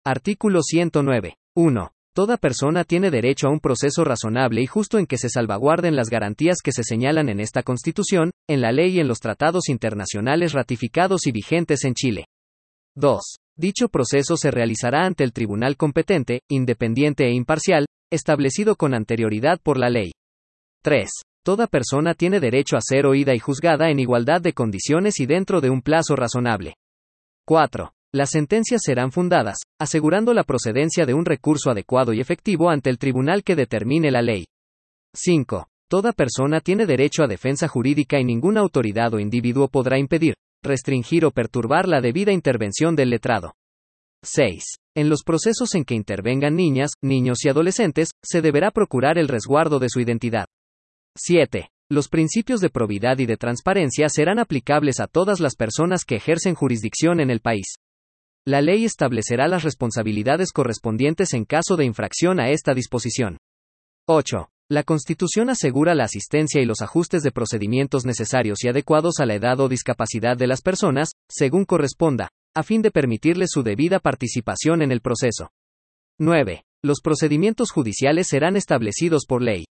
Artículo 109. 1. Toda persona tiene derecho a un proceso razonable y justo en que se salvaguarden las garantías que se señalan en esta Constitución, en la ley y en los tratados internacionales ratificados y vigentes en Chile. 2. Dicho proceso se realizará ante el tribunal competente, independiente e imparcial, establecido con anterioridad por la ley. 3. Toda persona tiene derecho a ser oída y juzgada en igualdad de condiciones y dentro de un plazo razonable. 4. Las sentencias serán fundadas, asegurando la procedencia de un recurso adecuado y efectivo ante el tribunal que determine la ley. 5. Toda persona tiene derecho a defensa jurídica y ninguna autoridad o individuo podrá impedir, restringir o perturbar la debida intervención del letrado. 6. En los procesos en que intervengan niñas, niños y adolescentes, se deberá procurar el resguardo de su identidad. 7. Los principios de probidad y de transparencia serán aplicables a todas las personas que ejercen jurisdicción en el país. La ley establecerá las responsabilidades correspondientes en caso de infracción a esta disposición. 8. La Constitución asegura la asistencia y los ajustes de procedimientos necesarios y adecuados a la edad o discapacidad de las personas, según corresponda, a fin de permitirles su debida participación en el proceso. 9. Los procedimientos judiciales serán establecidos por ley.